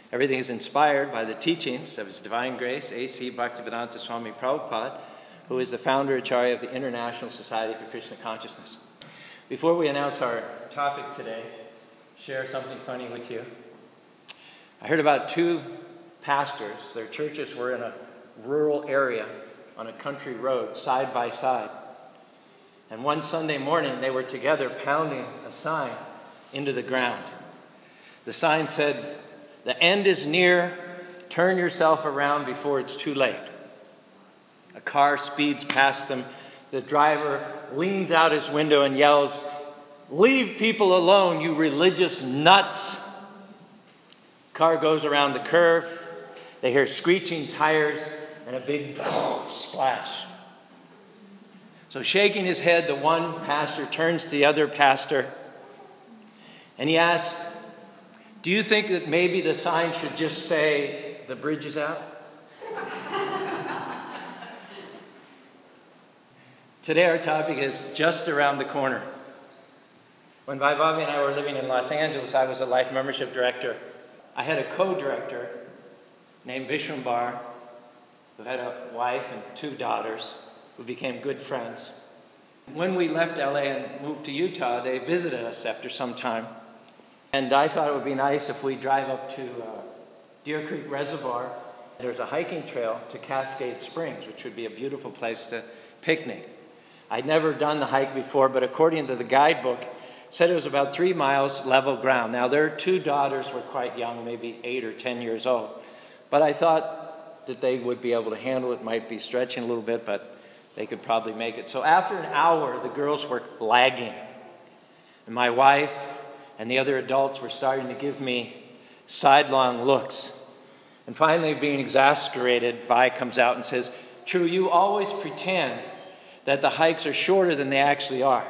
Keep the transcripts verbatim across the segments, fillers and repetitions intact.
Everything is inspired by the teachings of His Divine Grace, A C Bhaktivedanta Swami Prabhupada, who is the founder Acharya of the International Society for Krishna Consciousness. Before we announce our topic today, share something funny with you. I heard about two pastors. Their churches were in a rural area on a country road, side by side. And one Sunday morning, they were together pounding a sign into the ground. The sign said, "The end is near. Turn yourself around before it's too late." A car speeds past them. The driver leans out his window and yells, "Leave people alone, you religious nuts." Car goes around the curve. They hear screeching tires and a big splash. So shaking his head, the one pastor turns to the other pastor and he asks, "Do you think that maybe the sign should just say, 'The bridge is out'?" Today our topic is just around the corner. When Vaibhavi and I were living in Los Angeles, I was a life membership director. I had a co-director named Vishwambar, who had a wife and two daughters, who became good friends. When we left L A and moved to Utah, they visited us after some time. And I thought it would be nice if we drive up to uh, Deer Creek Reservoir. There's a hiking trail to Cascade Springs, which would be a beautiful place to picnic. I'd never done the hike before, but according to the guidebook, it said it was about three miles level ground. Now, their two daughters were quite young, maybe eight or ten years old. But I thought that they would be able to handle it. Might be stretching a little bit, but they could probably make it. So after an hour, the girls were lagging. And my wife and the other adults were starting to give me sidelong looks. And finally, being exasperated, Vi comes out and says, "True, you always pretend that the hikes are shorter than they actually are."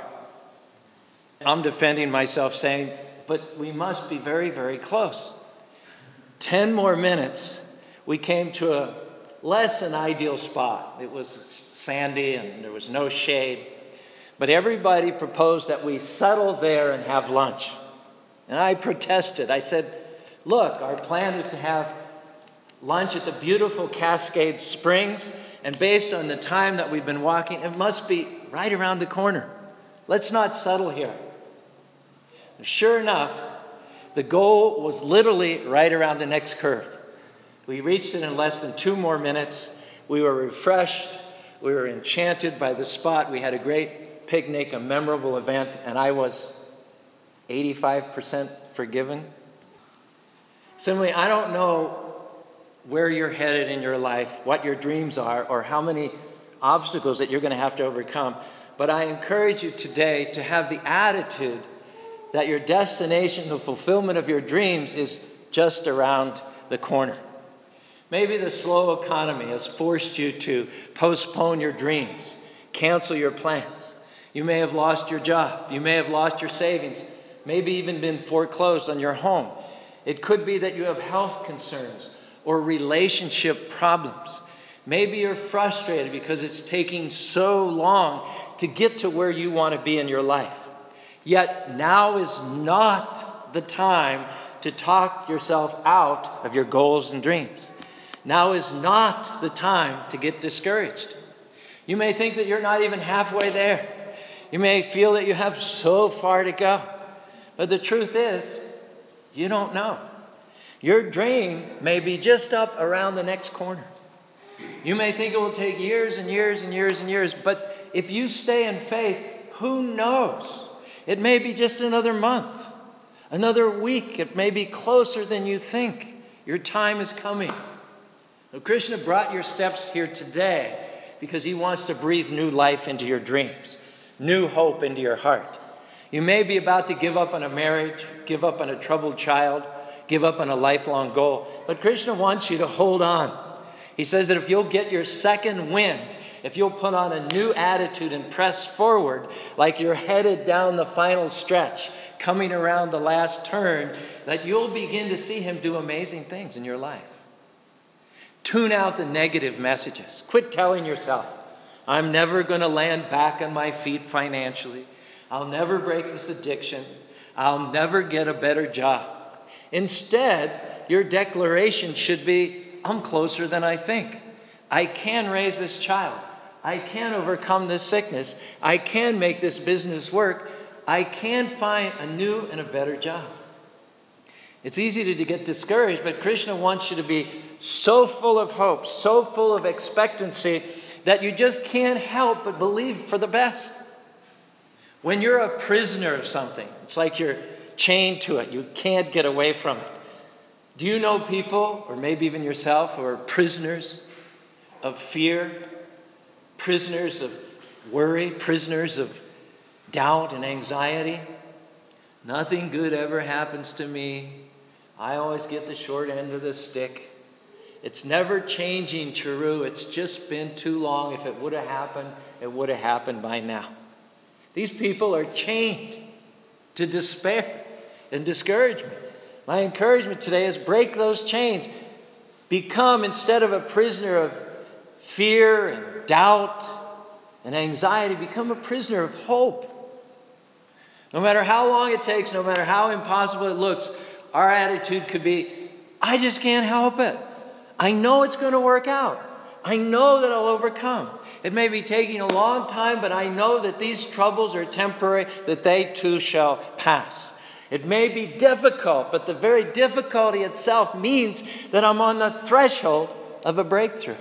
I'm defending myself saying, "But we must be very, very close." Ten more minutes, we came to a less than ideal spot. It was sandy and there was no shade. But everybody proposed that we settle there and have lunch. And I protested. I said, "Look, our plan is to have lunch at the beautiful Cascade Springs. And based on the time that we've been walking, it must be right around the corner. Let's not settle here." Sure enough, the goal was literally right around the next curve. We reached it in less than two more minutes. We were refreshed. We were enchanted by the spot. We had a great picnic, a memorable event, and I was eighty-five percent forgiven. Similarly, I don't know where you're headed in your life, what your dreams are, or how many obstacles that you're going to have to overcome. But I encourage you today to have the attitude that your destination, the fulfillment of your dreams, is just around the corner. Maybe the slow economy has forced you to postpone your dreams, cancel your plans. You may have lost your job. You may have lost your savings, maybe even been foreclosed on your home. It could be that you have health concerns or relationship problems. Maybe you're frustrated because it's taking so long to get to where you want to be in your life. Yet now is not the time to talk yourself out of your goals and dreams. Now is not the time to get discouraged. You may think that you're not even halfway there. You may feel that you have so far to go. But the truth is, you don't know. Your dream may be just up around the next corner. You may think it will take years and years and years and years, but if you stay in faith, who knows? It may be just another month, another week. It may be closer than you think. Your time is coming. Now, Krishna brought your steps here today because he wants to breathe new life into your dreams, new hope into your heart. You may be about to give up on a marriage, give up on a troubled child, give up on a lifelong goal. But Krishna wants you to hold on. He says that if you'll get your second wind, if you'll put on a new attitude and press forward like you're headed down the final stretch, coming around the last turn, that you'll begin to see him do amazing things in your life. Tune out the negative messages. Quit telling yourself, "I'm never going to land back on my feet financially. I'll never break this addiction. I'll never get a better job." Instead, your declaration should be, I'm closer than I think. I can raise this child. I can overcome this sickness. I can make this business work. I can find a new and a better job. It's easy to, to get discouraged, but Krishna wants you to be so full of hope, so full of expectancy, that you just can't help but believe for the best. When you're a prisoner of something, it's like you're chained to it. You can't get away from it. Do you know people, or maybe even yourself, who are prisoners of fear, prisoners of worry, prisoners of doubt and anxiety? Nothing good ever happens to me. I always get the short end of the stick. It's never changing, Chiru. It's just been too long. If it would have happened, it would have happened by now. These people are chained to despair and discouragement. My encouragement today is break those chains. Become, instead of a prisoner of fear and doubt and anxiety, become a prisoner of hope. No matter how long it takes, no matter how impossible it looks, our attitude could be, I just can't help it. I know it's going to work out. I know that I'll overcome. It may be taking a long time, but I know that these troubles are temporary, that they too shall pass. It may be difficult, but the very difficulty itself means that I'm on the threshold of a breakthrough.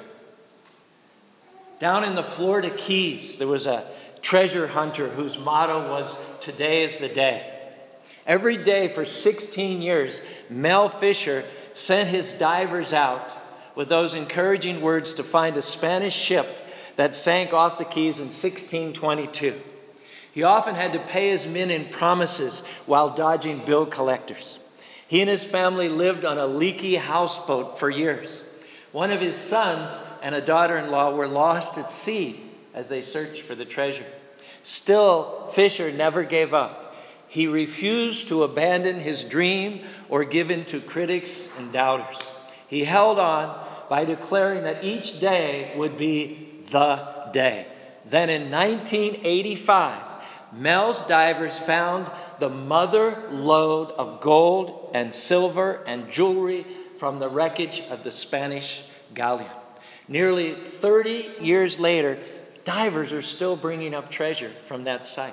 Down in the Florida Keys, there was a treasure hunter whose motto was, today is the day. Every day for sixteen years, Mel Fisher sent his divers out with those encouraging words to find a Spanish ship that sank off the Keys in sixteen twenty-two. He often had to pay his men in promises while dodging bill collectors. He and his family lived on a leaky houseboat for years. One of his sons and a daughter-in-law were lost at sea as they searched for the treasure. Still, Fisher never gave up. He refused to abandon his dream or give in to critics and doubters. He held on by declaring that each day would be the day. Then in nineteen eighty-five, Mel's divers found the mother lode of gold and silver and jewelry from the wreckage of the Spanish galleon. Nearly thirty years later, divers are still bringing up treasure from that site.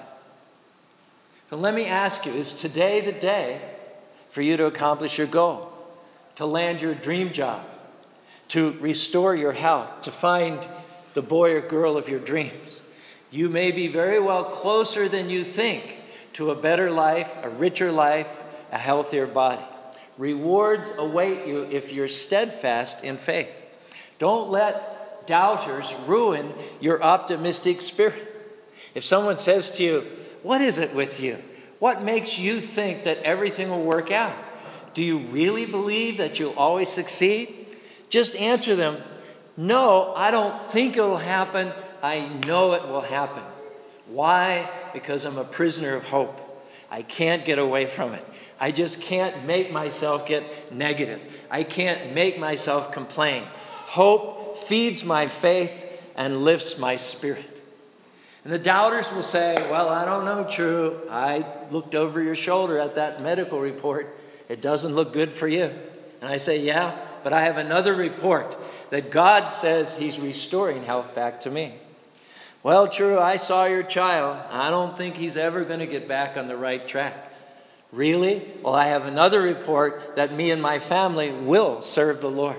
So let me ask you, is today the day for you to accomplish your goal? To land your dream job? To restore your health? To find the boy or girl of your dreams? You may be very well closer than you think to a better life, a richer life, a healthier body. Rewards await you if you're steadfast in faith. Don't let doubters ruin your optimistic spirit. If someone says to you, what is it with you? What makes you think that everything will work out? Do you really believe that you'll always succeed? Just answer them, no, I don't think it'll happen. I know it will happen. Why? Because I'm a prisoner of hope. I can't get away from it. I just can't make myself get negative. I can't make myself complain. Hope feeds my faith and lifts my spirit. And the doubters will say, well, I don't know, True. I looked over your shoulder at that medical report. It doesn't look good for you. And I say, yeah, but I have another report that God says he's restoring health back to me. Well, True, I saw your child. I don't think he's ever going to get back on the right track. Really? Well, I have another report that me and my family will serve the Lord.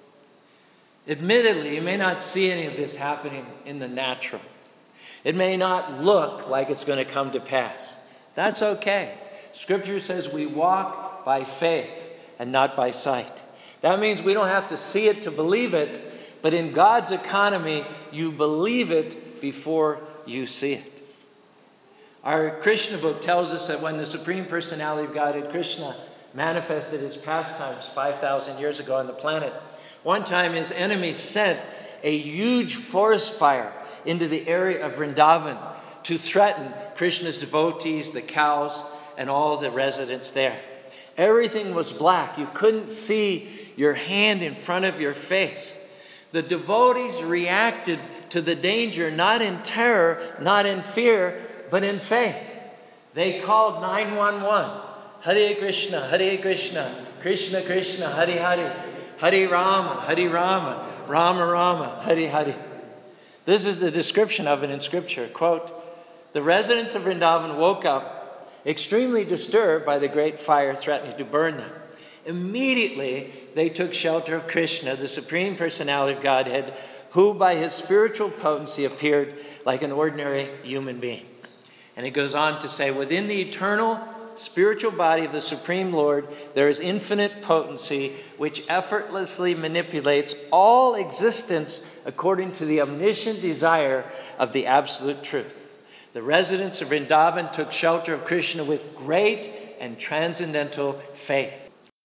Admittedly, you may not see any of this happening in the natural. It may not look like it's going to come to pass. That's okay. Scripture says we walk by faith and not by sight. That means we don't have to see it to believe it, but in God's economy, you believe it before you see it. Our Krishna book tells us that when the Supreme Personality of Godhead, Krishna, manifested his pastimes five thousand years ago on the planet, one time his enemies sent a huge forest fire into the area of Vrindavan to threaten Krishna's devotees, the cows, and all the residents there. Everything was black. You couldn't see your hand in front of your face. The devotees reacted to the danger not in terror, not in fear, but in faith. They called nine one one. Hare Krishna, Hare Krishna, Krishna Krishna, Hare Hare, Hare Rama, Hare Rama, Rama Rama, Hare Hare. This is the description of it in Scripture. Quote, the residents of Vrindavan woke up extremely disturbed by the great fire threatening to burn them. Immediately, they took shelter of Krishna, the Supreme Personality of Godhead, who by his spiritual potency appeared like an ordinary human being. And it goes on to say, within the eternal spiritual body of the Supreme Lord, there is infinite potency which effortlessly manipulates all existence according to the omniscient desire of the absolute truth. The residents of Vrindavan took shelter of Krishna with great and transcendental faith.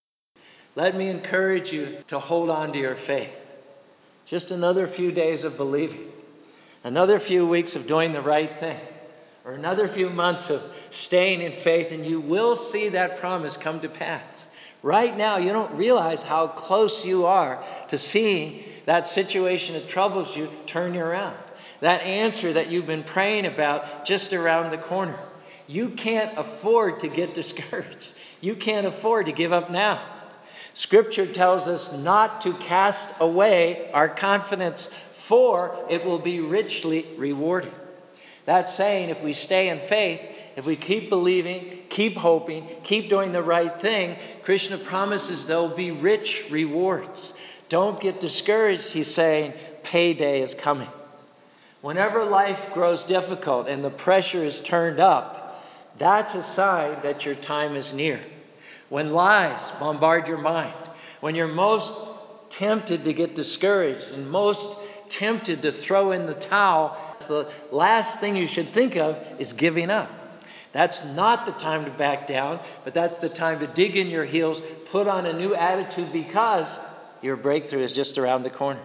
Let me encourage you to hold on to your faith. Just another few days of believing, another few weeks of doing the right thing, or another few months of staying in faith, and you will see that promise come to pass. Right now, you don't realize how close you are to seeing that situation that troubles you turn you around. That answer that you've been praying about just around the corner. You can't afford to get discouraged. You can't afford to give up now. Scripture tells us not to cast away our confidence, for it will be richly rewarded. That's saying if we stay in faith, if we keep believing, keep hoping, keep doing the right thing, Krishna promises there will be rich rewards. Don't get discouraged, he's saying, payday is coming. Whenever life grows difficult and the pressure is turned up, that's a sign that your time is near. When lies bombard your mind, when you're most tempted to get discouraged and most tempted to throw in the towel, the last thing you should think of is giving up. That's not the time to back down, but that's the time to dig in your heels, put on a new attitude, because your breakthrough is just around the corner.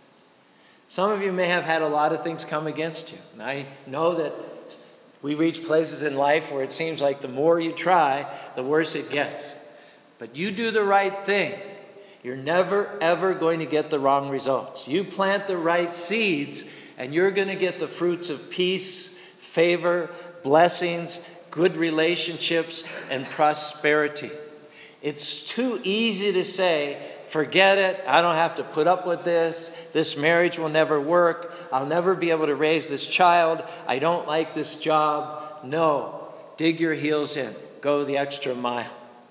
Some of you may have had a lot of things come against you. And I know that we reach places in life where it seems like the more you try, the worse it gets. But you do the right thing, you're never, ever going to get the wrong results. You plant the right seeds, and you're going to get the fruits of peace, favor, blessings, good relationships, and prosperity. It's too easy to say, forget it, I don't have to put up with this, this marriage will never work, I'll never be able to raise this child, I don't like this job. No, dig your heels in, go the extra mile.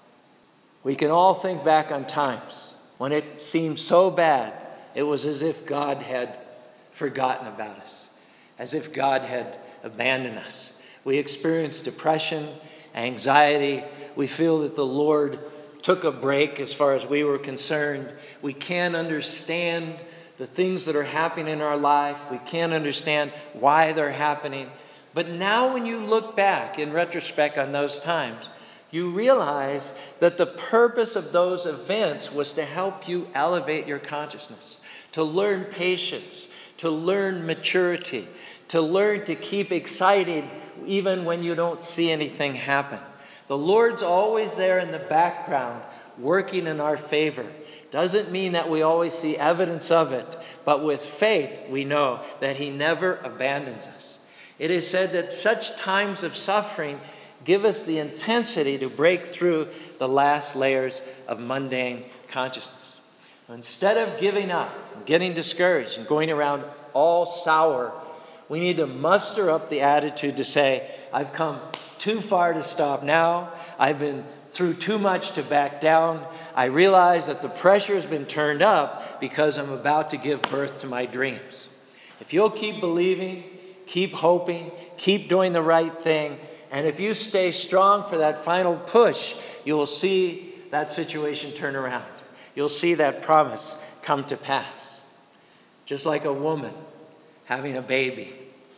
We can all think back on times when it seemed so bad, it was as if God had forgotten about us, as if God had abandoned us. We experience depression, anxiety. We feel that the Lord took a break as far as we were concerned. We can't understand the things that are happening in our life. We can't understand why they're happening. But now when you look back in retrospect on those times, you realize that the purpose of those events was to help you elevate your consciousness, to learn patience, to learn maturity, to learn to keep excited even when you don't see anything happen. The Lord's always there in the background, working in our favor. Doesn't mean that we always see evidence of it, but with faith we know that He never abandons us. It is said that such times of suffering give us the intensity to break through the last layers of mundane consciousness. Instead of giving up, and getting discouraged, and going around all sour, we need to muster up the attitude to say, I've come too far to stop now. I've been through too much to back down. I realize that the pressure has been turned up because I'm about to give birth to my dreams. If you'll keep believing, keep hoping, keep doing the right thing, and if you stay strong for that final push, you will see that situation turn around. You'll see that promise come to pass. Just like a woman having a baby.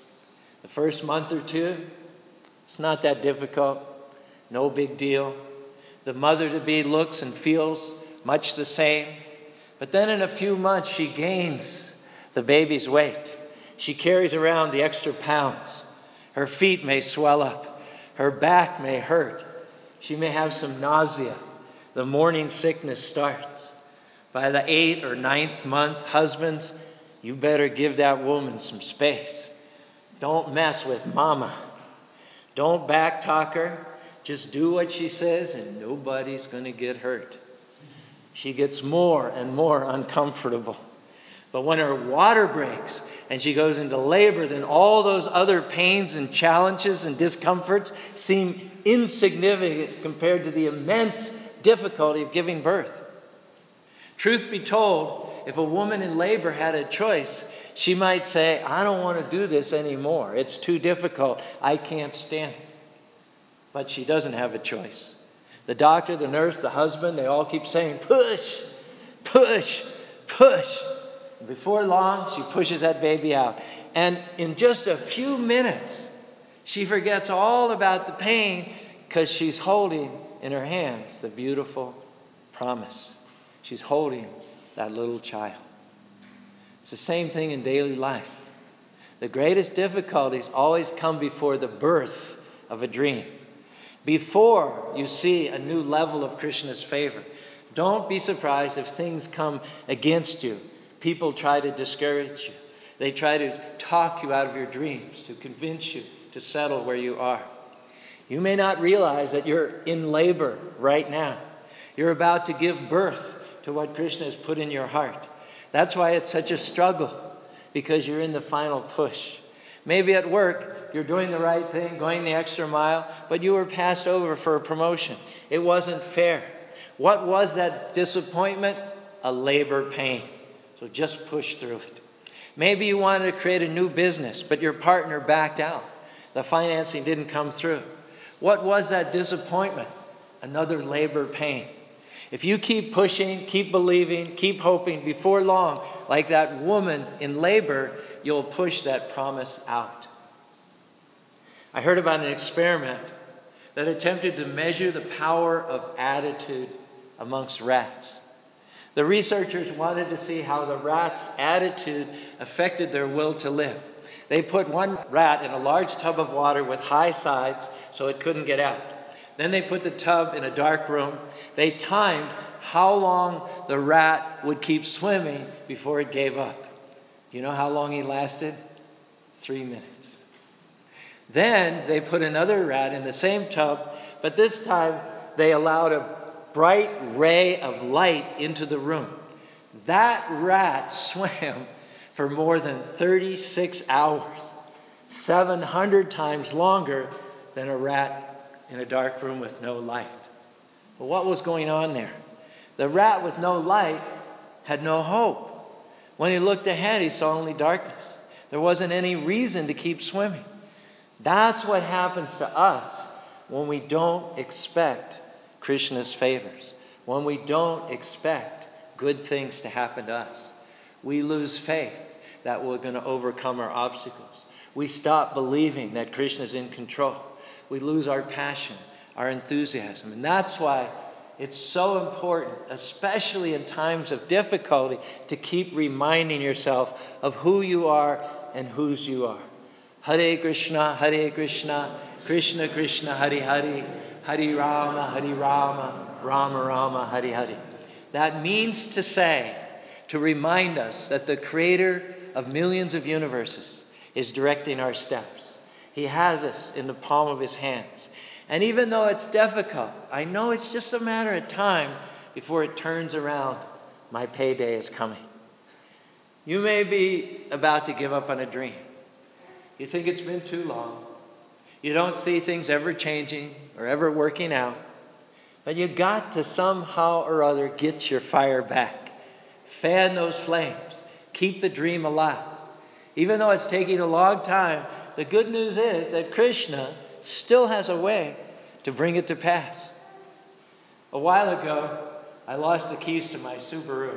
The first month or two, it's not that difficult. No big deal. The mother-to-be looks and feels much the same. But then in a few months, she gains the baby's weight. She carries around the extra pounds. Her feet may swell up. Her back may hurt. She may have some nausea. The morning sickness starts. By the eighth or ninth month, husbands, you better give that woman some space. Don't mess with mama. Don't backtalk her. Just do what she says and nobody's going to get hurt. She gets more and more uncomfortable. But when her water breaks and she goes into labor, then all those other pains and challenges and discomforts seem insignificant compared to the immense difficulty of giving birth. Truth be told, if a woman in labor had a choice, she might say, I don't want to do this anymore. It's too difficult. I can't stand it. But she doesn't have a choice. The doctor, the nurse, the husband, they all keep saying, push, push, push. And before long, she pushes that baby out. And in just a few minutes, she forgets all about the pain because she's holding in her hands the beautiful promise. She's holding that little child. It's the same thing in daily life. The greatest difficulties always come before the birth of a dream. Before you see a new level of Krishna's favor. Don't be surprised if things come against you. People try to discourage you. They try to talk you out of your dreams, to convince you to settle where you are. You may not realize that you're in labor right now. You're about to give birth to what Krishna has put in your heart. That's why it's such a struggle, because you're in the final push. Maybe at work, you're doing the right thing, going the extra mile, but you were passed over for a promotion. It wasn't fair. What was that disappointment? A labor pain. So just push through it. Maybe you wanted to create a new business, but your partner backed out. The financing didn't come through. What was that disappointment? Another labor pain. If you keep pushing, keep believing, keep hoping, before long, like that woman in labor, you'll push that promise out. I heard about an experiment that attempted to measure the power of attitude amongst rats. The researchers wanted to see how the rat's attitude affected their will to live. They put one rat in a large tub of water with high sides so it couldn't get out. Then they put the tub in a dark room. They timed how long the rat would keep swimming before it gave up. You know how long he lasted? Three minutes. Then they put another rat in the same tub, but this time they allowed a bright ray of light into the room. That rat swam for more than thirty-six hours, seven hundred times longer than a rat in a dark room with no light. But what was going on there? The rat with no light had no hope. When he looked ahead, he saw only darkness. There wasn't any reason to keep swimming. That's what happens to us when we don't expect Krishna's favors, when we don't expect good things to happen to us. We lose faith that we're going to overcome our obstacles. We stop believing that Krishna's in control. We lose our passion, our enthusiasm. And that's why it's so important, especially in times of difficulty, to keep reminding yourself of who you are and whose you are. Hare Krishna, Hare Krishna, Krishna Krishna, Hare Hare, Hare Rama, Hare Rama, Rama Rama, Hare Hare. That means to say, to remind us that the creator of millions of universes is directing our steps. He has us in the palm of his hands. And even though it's difficult, I know it's just a matter of time before it turns around. My payday is coming. You may be about to give up on a dream. You think it's been too long. You don't see things ever changing or ever working out. But you got to somehow or other get your fire back. Fan those flames. Keep the dream alive. Even though it's taking a long time, the good news is that Krishna still has a way to bring it to pass. A while ago, I lost the keys to my Subaru.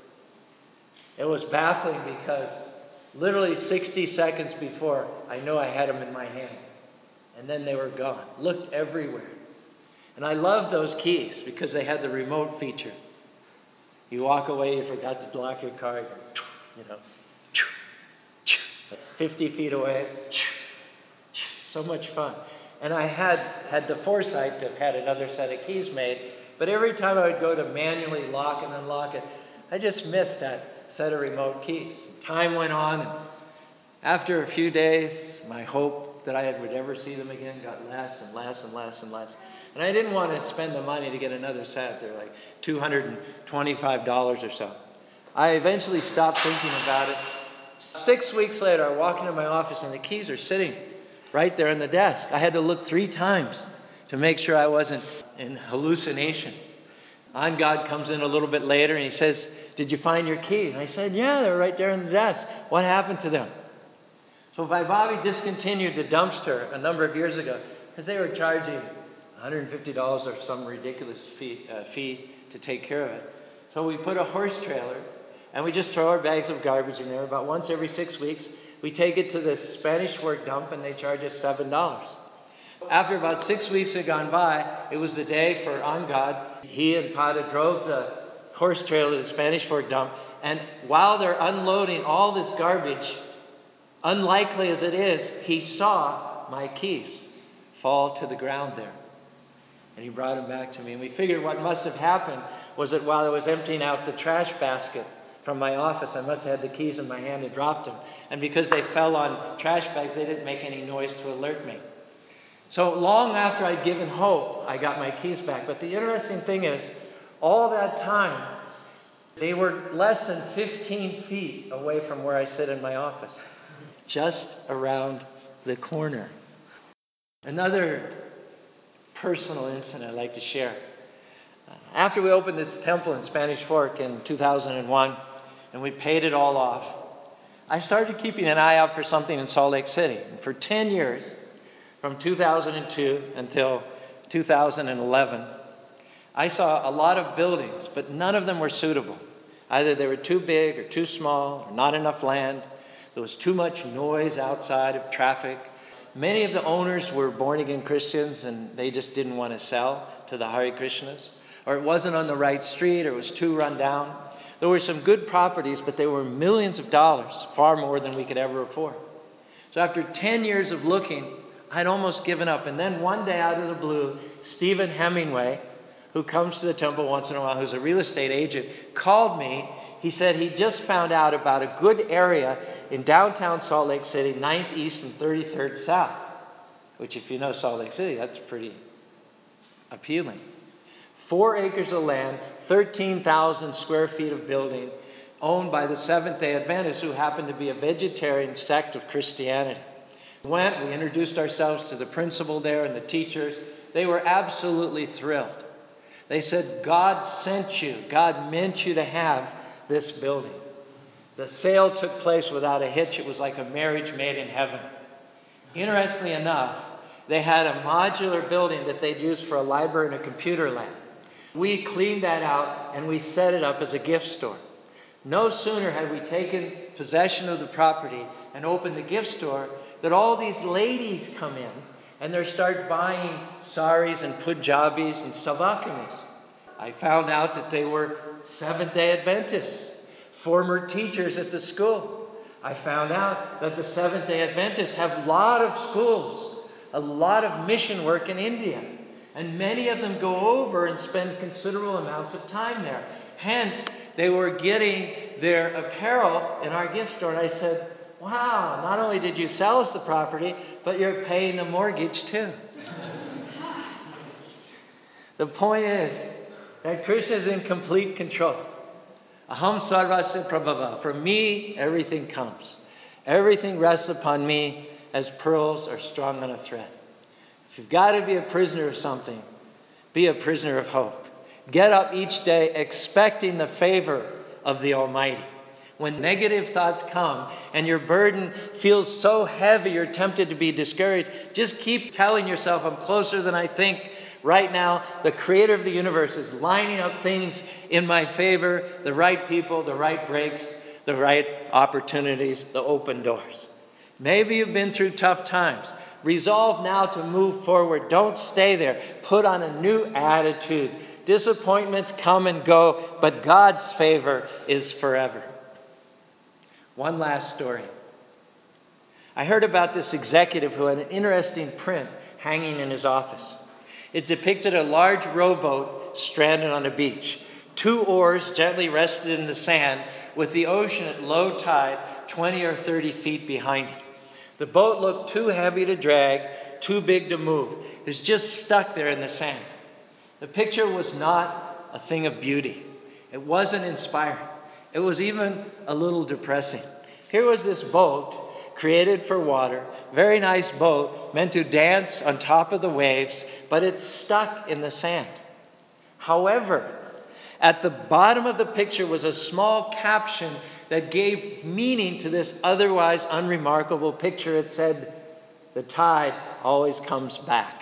It was baffling because literally sixty seconds before, I knew I had them in my hand. And then they were gone. Looked everywhere. And I loved those keys because they had the remote feature. You walk away, you forgot to lock your car, you know, fifty feet away. So much fun. And I had had the foresight to have had another set of keys made, but every time I would go to manually lock and unlock it, I just missed that set of remote keys. Time went on, and after a few days, my hope that I would ever see them again got less and less and less and less. And I didn't want to spend the money to get another set. They're like two hundred twenty-five dollars or so. I eventually stopped thinking about it. Six weeks later, I walk into my office and the keys are sitting right there on the desk. I had to look three times to make sure I wasn't in hallucination. On God comes in a little bit later and he says, "Did you find your keys?" And I said, "Yeah, they're right there on the desk. What happened to them?" So Vaivavi discontinued the dumpster a number of years ago because they were charging one hundred fifty dollars or some ridiculous fee, uh, fee to take care of it. So we put a horse trailer and we just throw our bags of garbage in there. About once every six weeks, we take it to the Spanish Fork dump and they charge us seven dollars. After about six weeks had gone by, it was the day for On God. He and Pada drove the horse trailer to the Spanish Fork dump, and while they're unloading all this garbage, unlikely as it is, he saw my keys fall to the ground there. And he brought them back to me. And we figured what must have happened was that while I was emptying out the trash basket from my office, I must have had the keys in my hand and dropped them. And because they fell on trash bags, they didn't make any noise to alert me. So long after I'd given hope, I got my keys back. But the interesting thing is, all that time, they were less than fifteen feet away from where I sit in my office, just around the corner. Another personal incident I'd like to share. After we opened this temple in Spanish Fork in two thousand one, and we paid it all off, I started keeping an eye out for something in Salt Lake City. And for ten years, from two thousand two until two thousand eleven, I saw a lot of buildings, but none of them were suitable. Either they were too big or too small, or not enough land. There was too much noise outside of traffic. Many of the owners were born-again Christians, and they just didn't want to sell to the Hare Krishnas. Or it wasn't on the right street, or it was too run down. There were some good properties, but they were millions of dollars, far more than we could ever afford. So after ten years of looking, I'd almost given up. And then one day out of the blue, Stephen Hemingway, who comes to the temple once in a while, who's a real estate agent, called me. He said he just found out about a good area in downtown Salt Lake City, ninth East and thirty-third South, which if you know Salt Lake City, that's pretty appealing. Four acres of land, thirteen thousand square feet of building, owned by the Seventh-day Adventists, who happen to be a vegetarian sect of Christianity. We went, we introduced ourselves to the principal there and the teachers. They were absolutely thrilled. They said, God sent you. God meant you to have this building. The sale took place without a hitch. It was like a marriage made in heaven. Interestingly enough, they had a modular building that they'd use for a library and a computer lab. We cleaned that out and we set it up as a gift store. No sooner had we taken possession of the property and opened the gift store that all these ladies come in and they start buying saris and punjabis and salwakamis. I found out that they were Seventh-day Adventists, former teachers at the school. I found out that the Seventh-day Adventists have a lot of schools, a lot of mission work in India. And many of them go over and spend considerable amounts of time there. Hence, they were getting their apparel in our gift store. And I said, wow, not only did you sell us the property, but you're paying the mortgage too. The point is that Krishna is in complete control. Aham sarvasya prabhava. For me, everything comes. Everything rests upon me as pearls are strung on a thread. If you've got to be a prisoner of something, be a prisoner of hope. Get up each day expecting the favor of the Almighty. When negative thoughts come and your burden feels so heavy you're tempted to be discouraged, just keep telling yourself, I'm closer than I think. Right now, the creator of the universe is lining up things in my favor, the right people, the right breaks, the right opportunities, the open doors. Maybe you've been through tough times. Resolve now to move forward. Don't stay there. Put on a new attitude. Disappointments come and go, but God's favor is forever. One last story. I heard about this executive who had an interesting print hanging in his office. It depicted a large rowboat stranded on a beach. Two oars gently rested in the sand with the ocean at low tide twenty or thirty feet behind it. The boat looked too heavy to drag, too big to move. It was just stuck there in the sand. The picture was not a thing of beauty. It wasn't inspiring. It was even a little depressing. Here was this boat created for water, very nice boat, meant to dance on top of the waves, but it's stuck in the sand. However, at the bottom of the picture was a small caption that gave meaning to this otherwise unremarkable picture. It said, "The tide always comes back."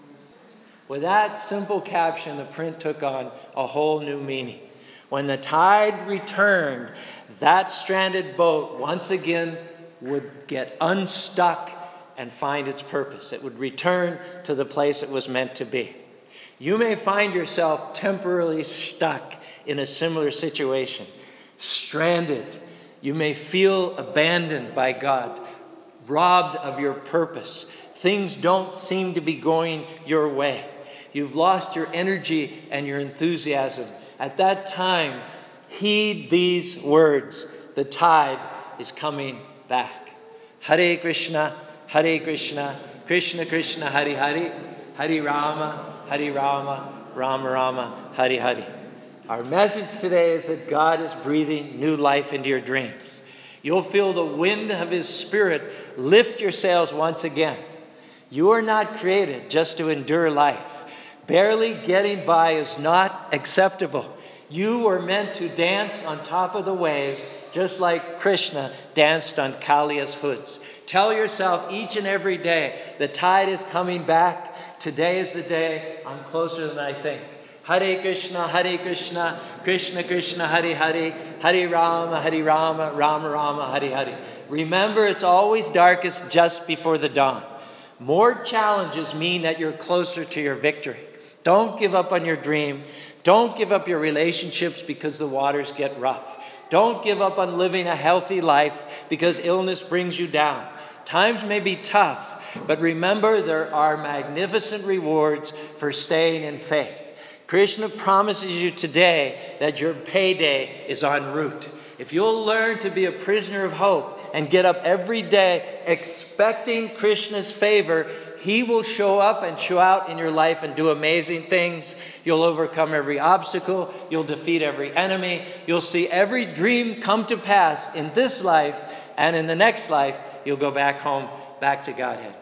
With that simple caption, the print took on a whole new meaning. When the tide returned, that stranded boat once again would get unstuck and find its purpose. It would return to the place it was meant to be. You may find yourself temporarily stuck in a similar situation, stranded. You may feel abandoned by God, robbed of your purpose. Things don't seem to be going your way. You've lost your energy and your enthusiasm. At that time, heed these words. The tide is coming back. Hare Krishna, Hare Krishna, Krishna Krishna, Hare Hare, Hare Rama, Hare Rama, Rama Rama, Hare Hare. Our message today is that God is breathing new life into your dreams. You'll feel the wind of His Spirit lift your sails once again. You are not created just to endure life. Barely getting by is not acceptable. You were meant to dance on top of the waves, just like Krishna danced on Kaliya's hoods. Tell yourself each and every day, the tide is coming back. Today is the day I'm closer than I think. Hare Krishna, Hare Krishna, Krishna Krishna, Hare Hare, Hare Rama, Hare Rama, Rama Rama, Hare Hare. Remember, it's always darkest just before the dawn. More challenges mean that you're closer to your victory. Don't give up on your dream. Don't give up your relationships because the waters get rough. Don't give up on living a healthy life because illness brings you down. Times may be tough, but remember there are magnificent rewards for staying in faith. Krishna promises you today that your payday is en route. If you'll learn to be a prisoner of hope and get up every day expecting Krishna's favor, He will show up and show out in your life and do amazing things. You'll overcome every obstacle. You'll defeat every enemy. You'll see every dream come to pass in this life, and in the next life, you'll go back home, back to Godhead.